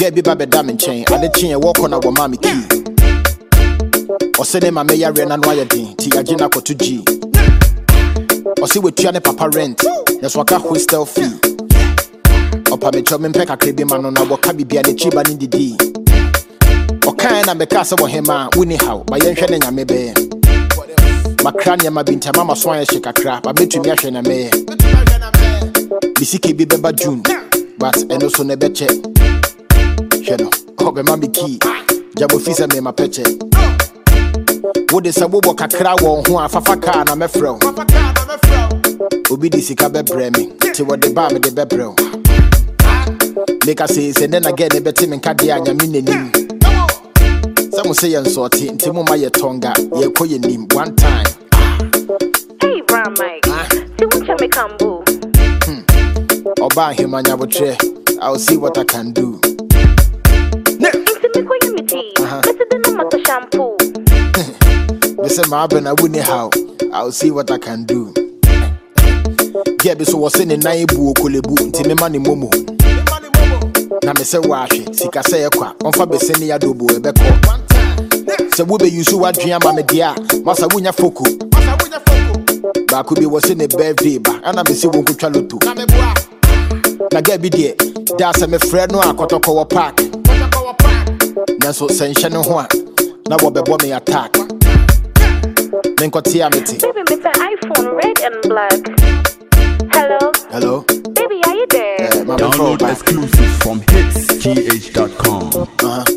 Get be baby damn chain. I did chain walk on our mommy key. Or send him a mayor and annoy thing. Tia Jina ko 2G. Or see with Tiane Papa rent. That's what I whistle fee. Or Pame Chomin Pekka Kribi man on our cabby be a chiba in the D. Or kind of make us over him, winnie how, by Yanshan and Maybe. Macrania, my binta mama swine shake a crap. I bet to me a shana may. Bisiki be beba June, but and also never check. Shadow, oh, be mammy key. Jabo Fisa me my peche. What is a wobo kakra who are Fafaka and I'm a fro. Obi disika be bremi, till what the bar me the bebro. Make us say, and then again, a betim and Kadia and Yaminin. Some will say, and sorty, Timoma ye tonga, ye koye nim one time. Hey, Brown Mike, see what you make come boo. Or buy him and Yabotre, I'll see what I can do. Shampoo. Listen, Marvin, I wouldn't how. I'll see what I can do. Yeah, this was in a naibu, Kulebu, Timimani Momo. Now, say, wash it, Sika say a quack, on Fabesini Adobo, a beco. So, we be used to what dream, Mamedia, Massa Winya Foku. Bakubi was in a birthday, and I'm a civil Kuchalutu. Nagabi, dear, that's a friend, no, I got a cover park. Naso Saint One. Now what be me attack? Then got Tiamity. Baby, with the iPhone red and black. Hello? Hello? Baby, are you there? Download exclusive from hitsgh.com.